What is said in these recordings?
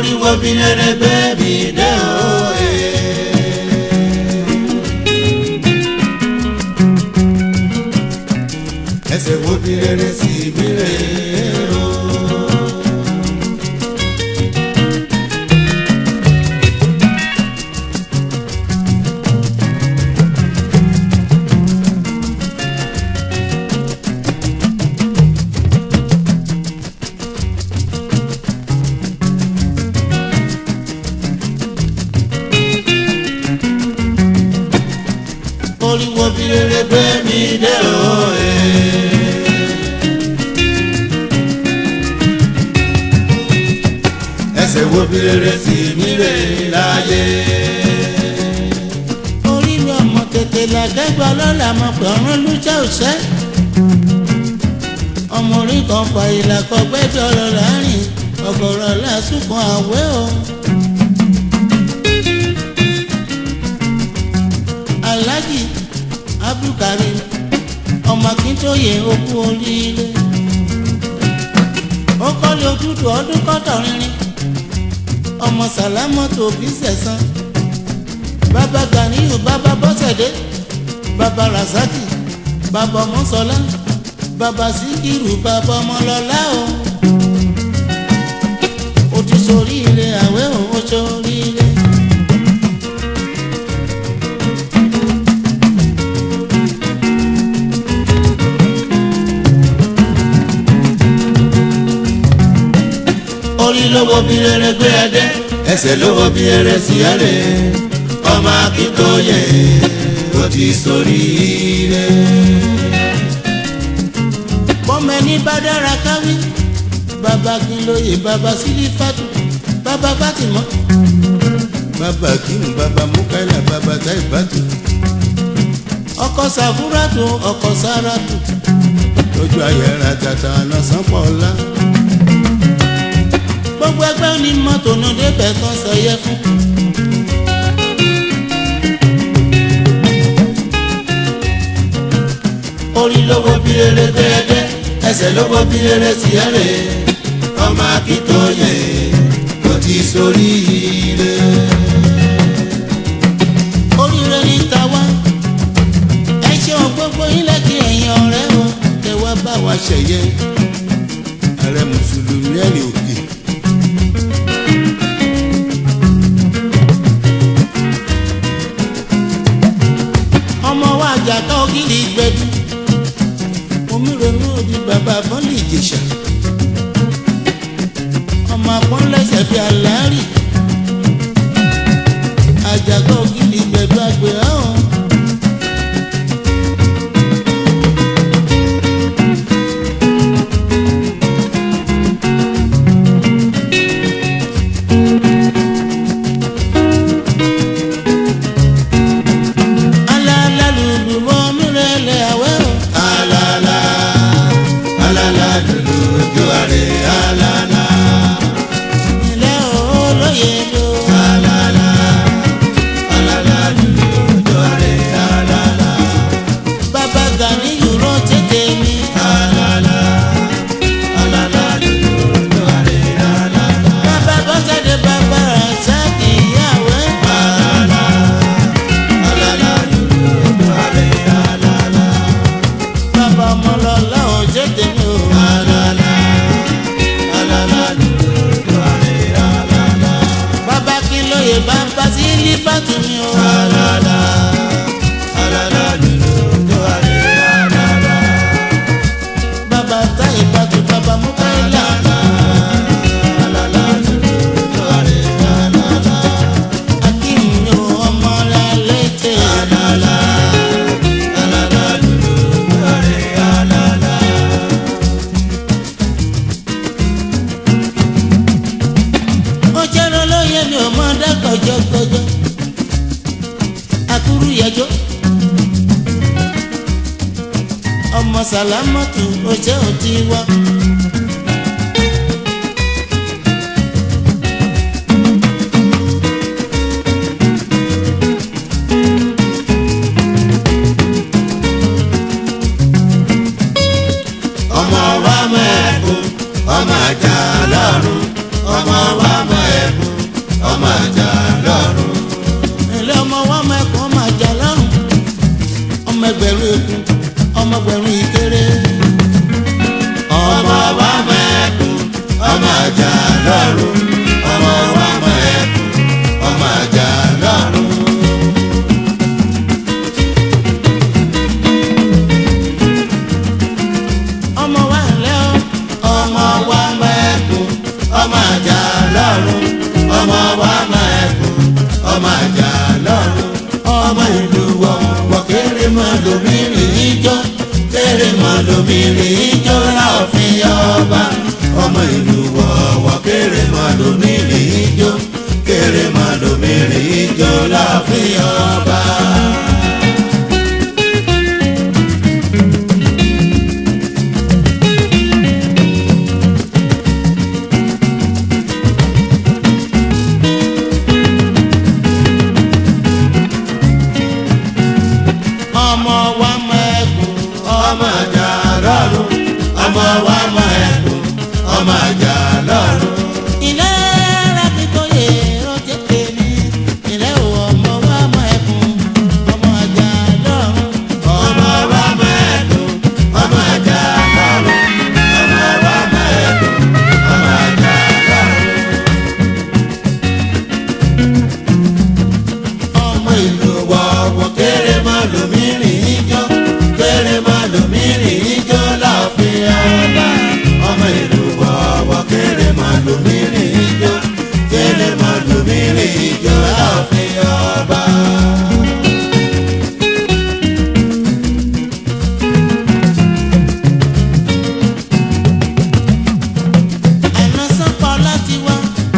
orí wo bí rere gbé mi dé òye. ẹsẹ̀ wo bí rere sí mi rè o. orí wo bí rere gbé mi dé òye. ẹsẹ̀ wo bí rere sí mi rè láyé. orí mi ọmọ tètè làgẹ́gbà lọ́la mọ̀ pé ọ̀run ló jẹ́ òṣẹ́. ọmọ orí kan fa ìlà kan gbẹ́jọ́ lọ láàrin ọ̀gọ̀rọ̀ lásùkò àwẹ̀ o. Alhaji Abdulkarim ọmọ Akíntóyè okú oríire. ó kọ́lé ojútùú ọdún kọ́tọ̀ rinrin. ọmọ Sàlámọ́tò òbí sẹ̀sán. bàbá Ganiyu bàbá Bọ́sẹ̀dé. bàbá Rasaki bàbá Ọmọ́sọlá. bàbá Síkírù bàbá Ọmọlọ́lá o. ó ti ṣoríire àwẹ̀ o ó ṣoríire. orí lówó bí rere gbé ẹdẹ ẹsẹ̀ lówó bí rere sí ẹrẹ ọmọ Akíntóyè ó ti ṣoríire. bọ́mọ ẹni bá dára káwí. bàbá Kínlóyè bàbá Sílífàtù bàbá Fátímọ̀. bàbá Kínú bàbá Múkáílà bàbá Táíbàtù. ọkọ Sàfúrátù ọkọ Sárátù. lójú ayẹra tata ọ̀nà Sánpọ̀ọ́lá. gbogbo ẹgbẹ́ onímọ́tò náà débẹ̀ kan sọyẹ fún. orí lówó bí rere gbé ẹdẹ ẹsẹ̀ lówó bí rere sí ẹrẹ ọmọ Akíntóyè ó ti ṣoríire. oríire ní tàwa ẹ ṣeun gbogbo ilẹ̀ kí ẹ̀yin ọ̀rẹ́ o kẹ wá bá wa ṣẹ̀yẹ. ààrẹ mùsùlùmí ẹ̀rìn òkè. ọmọ wa àjàká ògiri gbẹdú. omírònú òdi bàbá bọ́lì Ìjẹ̀ṣà. ọmọ àpọ́n lẹ́sẹ̀ bíi aláàrí. àjàká ògiri gbẹdú àgbẹ̀ ọ̀hún. Bàbá Sílífàtù mi o. alala alala lulu tó àrẹ alala. bàbá Táíbàtù bàbá Múkáílà. alala lulu tó àrẹ alala. Akínmi o ọmọ rẹ̀ létè. alala alala lulu tó àrẹ alala. ó jẹ́rọ lóye mi ò mọ dákọ̀jọ́kọ̀jọ́. Akúrú yẹjọ́. ọmọ Sàlámọ́tù ó jẹ́ òtí wá. ọmọ wa mọ ẹkún ọmọ àjà lọ́run ọmọ wa mọ ẹkún. ẹgbẹ̀rún ìkéré. ọmọ wa mẹ́kùn ọmọ àjà lọ́rùn ọmọ wa mẹ́kùn ọmọ àjà lọ́rùn. ọmọ wa ńlẹ́ o. ọmọ wa mẹ́kùn ọmọ àjà lọ́rùn ọmọ wa mẹ́kùn ọmọ àjà lọ́rùn. ọmọ ìlú wọ̀ kéré mọ́ lómìnirin ijó kéré mọ́ lómìnirin ijó láòfin ọba. ọmọ ìlú wọ̀ kéré mọ́ lómìnirin ijó kéré mọ́ lómìnirin ijó láòfin ọba. ọmọ wa mẹ́kùn ọmọ àjà lọ́rùn ọmọ wa mẹ́kùn ọmọ àjà lọ́rùn. ilé Akíntóyè rọ́jẹ́ tèmi ilé ọmọ wa mẹ́kùn ọmọ àjà lọ́rùn. ọmọ wa mẹ́kùn ọmọ àjà lọ́rùn ọmọ wa mẹ́kùn ọmọ àjà lọ́rùn. ọmọ ìlú wọ̀ kéré mọ́ lómìnirin ijó kéré mọ́ lómìnirin ijó láòfin ọba. ọmọ ìlú wọ̀ kéré mọ́ lómìnirin ijó kéré mọ́ lómìnirin ijó láòfin ọba. àná sọ́pọ̀ láti wá.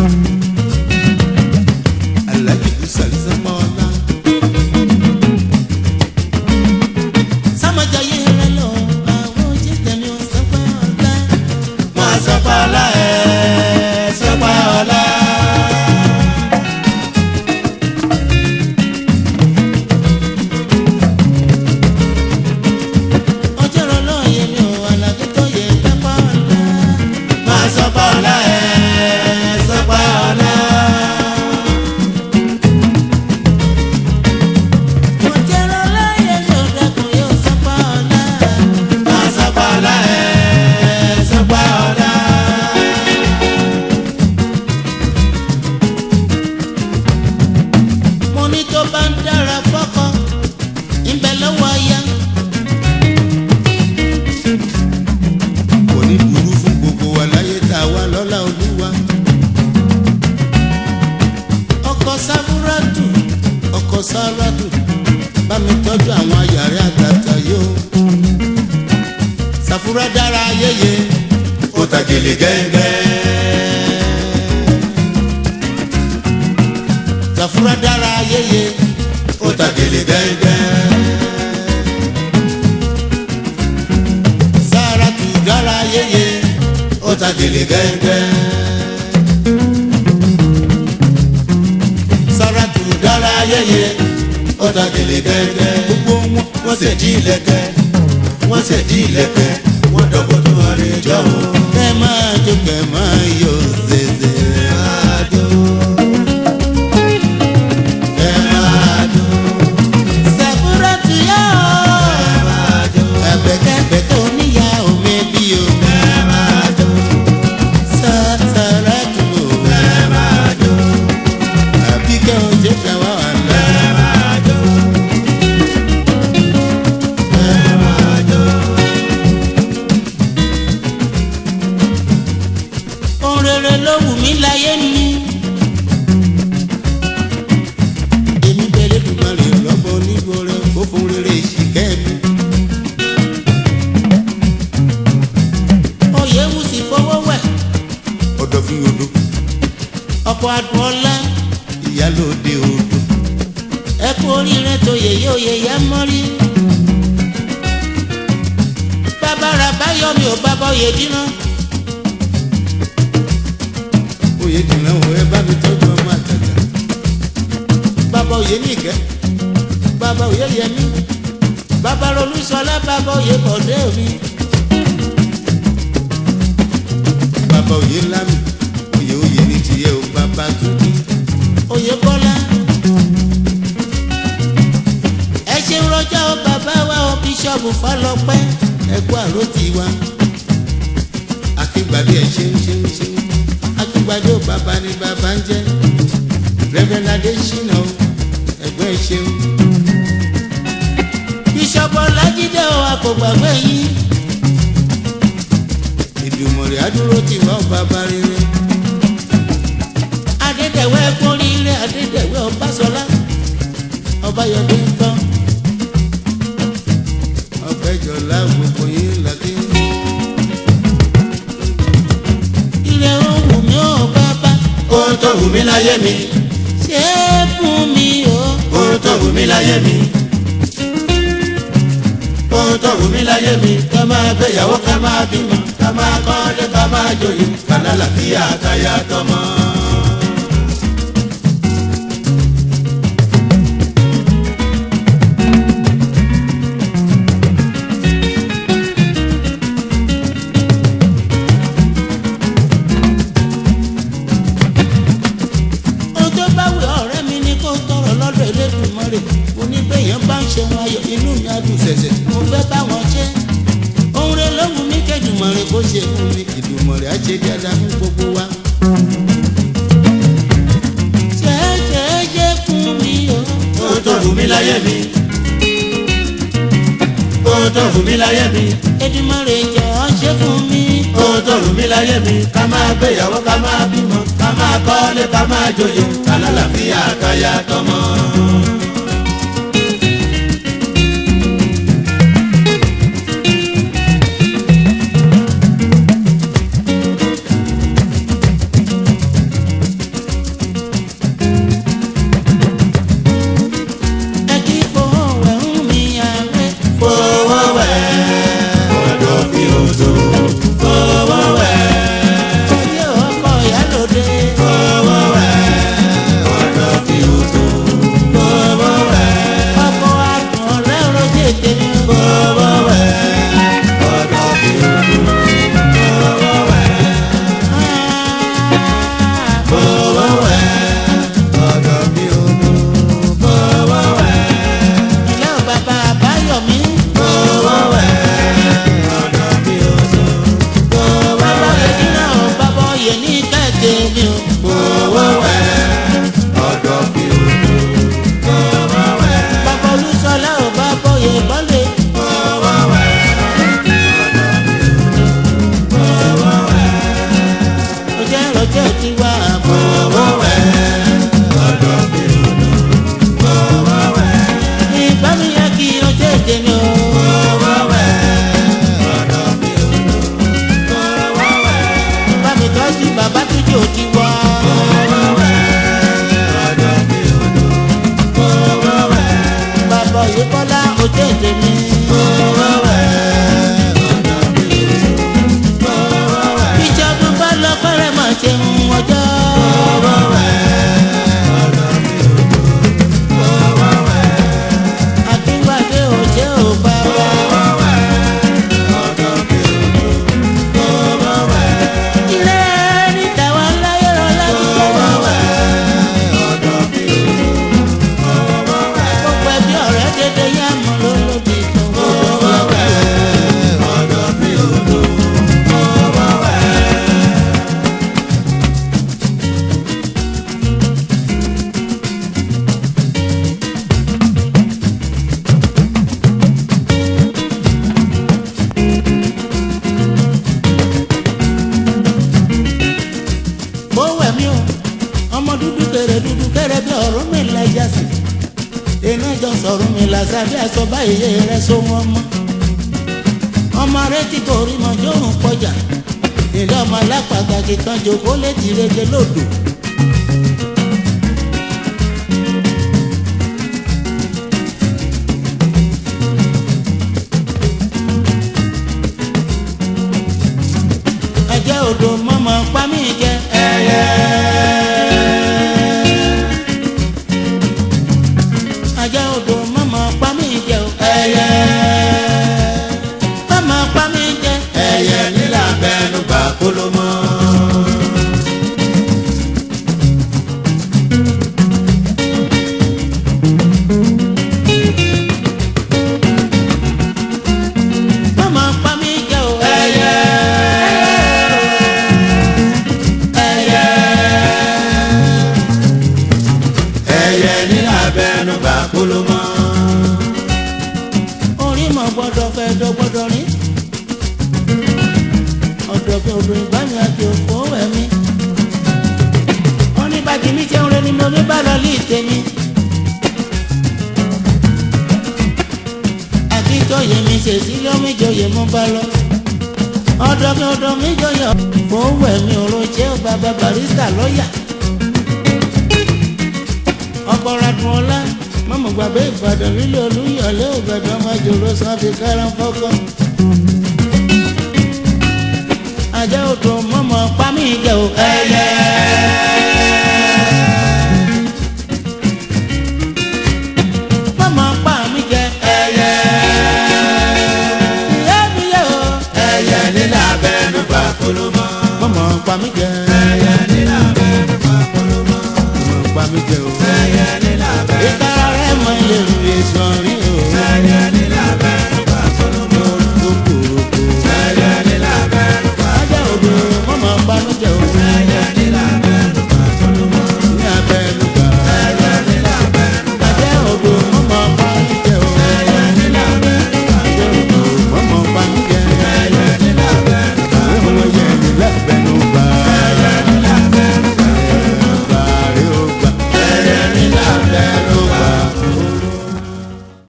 Alhaji Busari sọ́pọ̀ ọ̀la. sámọ̀jáyé rẹ lọ àwọn ojú tẹ̀mí ò sọ́pọ̀ ọ̀la. Wọ́n sọ́pọ̀ ọ̀la sọ́pọ̀ ọ̀la. ọjọ́ rọ lọ́ọ̀yẹ mi ò Akíntóyè lẹ́pọ̀ ọ̀la. Wọ́n sọ́pọ̀ ọ̀la sọ́pọ̀ ọ̀la. ọjọ́ rọ lọ́ọ̀yẹ mi ò dẹ́kun yóò sọ́pọ̀ ọ̀la. Wọ́n sọ́pọ̀ ọ̀la sọ́pọ̀ ọ̀la. mo ní tó bá ń dára fọ́kọ ńbẹ lọ́wọ́ aya. Kò ní burú fún gbogbo wa láyé tá a wá lọ́lá Olúwa. ọkọ sáfúrátù ọkọ sáràtù bá mi tọ́jú àwọn ayàrá àtàtà yóò. sàfúrà dára yéye Ó ta gèlè gẹ́gẹ́. sàfúrà dára yéye Ó ta gèlè gẹ́gẹ́. sáràtù dára yéye Ó ta gèlè gẹ́gẹ́. sáràtù dára yéye Ó ta gèlè gẹ́gẹ́. Gbogbo wọn ṣe dí ìlẹ̀kẹ̀. Wọ́n ṣe dí ìlẹ̀kẹ̀. Wọ́n dọ̀bọ̀ tó wà ní ìjọ o. kẹ́ máa jó kẹ́ máa yọ̀ zèzè. Àjò. Ẹ máa jó. sàfúrátù yá Ẹ máa jó. ẹ̀bẹ̀kẹ́bẹ̀ tó níyà omi bí o. Ẹ máa jó. sàràtù Ẹ máa jó. àbíkẹ́ òjò kẹ́ wá wà lọ. Ẹ máa jó. Ẹ máa jó. ohun rere ló wù mí láyé mi. Èmi bẹ̀rẹ̀ dùmarè lọ́bọ̀ níbo rẹ̀ kó fún rere ìṣìkẹ́ mi. oyè wù sí fọwọ́ wẹ̀ Ọ̀dọ̀ fi odò ọkọ̀ adùn ọlá ìyálòde odò. ẹ kú oríire tó yèyé oyè yá mọ́rí. bàbá ra báyọ̀ mi ò bàbá oyè dínà. Oyè dìnnà wo ẹ bá mi tọ́jú ọmọ àtàtà. bàbá oyè nìkẹ́ bàbá oyè yẹmí bàbá rolúṣọlá bàbá oyè kọ̀dé mi. Bàbá oyè ńlá mi. Oyè ní tiẹ̀ o bàbá tó ní. oyè bọ́lá ẹ ṣeun rọjò bàbá wa o bíṣọ̀bù Fálọpẹ́. wa. Akíngbàdé ẹ̀ ṣeun Akíngbàdé ò bàbá ni bàbá ń jẹ́. Reverend Adésínà o ẹ̀gbọ́n ẹ̀ ṣeun. Bishop Ọlájídé o a kò gbàgbé yín. Ìdùmọ̀rè adúró ti wá ọ bàbá rere. Adédèwé kórìíre Adédèwé Ọbásọlá Ọbáyọdé ń tán. Ọ̀pẹ̀jọ̀lá gbogbo yín làkí. Ilé ohun mi ò bàbá. Ohun tó wù mí láyé mi. Ṣé fún mi o? Ohun tó wù mí láyé mi. Ohun tó wù mí láyé mi. Ká máa gbéyàwó ká máa bímọ. Ká máa kọ́lé ká máa joyè. Ká lálàáfíà káyà tọmọ. Oníbẹ̀yẹn bá ń ṣe wọn ayọ̀ inú mi á dùn ṣẹ̀ṣẹ̀. Mo fẹ́ bá wọn ṣe. Ohun rẹ̀ ló wù mí kẹ́dùmọ̀rẹ́ kó ṣe fún mi. Ìdùmọ̀rẹ́ á ṣe dáadáa fún gbogbo wa. Ṣẹ́ṣẹ́ṣẹ́ fún mi o. Ohun tó wù mí láyé mi. Ohun tó wù mí láyé mi. Èdùmọ̀rẹ́ jọ̀ọ́ ṣe fún mi. Ohun tó wù mí láyé mi. Ká máa gbéyàwó ká máa bímọ. Ká máa kọ́lé ká máa joyè. Ká lálàáfíà káyà tọmọ. Sàbí aṣọ báyìí rẹ̀ so wọn mọ́. Ọmọ rẹ̀ ti borí mọ́ jórùn kọjá. Ilé ọmọ alápàtàkì kan jòkó létí rege lòdò. Ẹ̀jẹ̀ odò mọ́mọ́ pa mí jẹ ẹyẹ. Ẹ̀jẹ̀ odò mọ́mọ́ pa mí jẹ ẹyẹ. Mọ́mọ́ pa mí jẹ ẹyẹ nílà bẹ́ẹ̀nu bá kóló mọ́. mi àti òfò ẹ̀mí. wọ́n ní bàjẹ́ mi jẹun rẹ ni mo ní bá lọ lé tèmi. àkíntọ́yè mi ṣèṣí lọ́míjọyè mo bá lọ. ọ̀dọ̀ mi jọyọ̀ fowó ẹ̀mí ọ̀rọ̀ jẹ́ bàbá barista lọ́ọ̀yà. ọkọ̀ radùn ọlá mọ̀mọ́ gbàgbé Ìbàdàn lílo Olúyọ̀lé ògbẹ̀dọ̀ májòrò sábì kárán fọ́kọ́. ajá odò mọ́mọ́ pámí jẹ́ o. ẹyẹ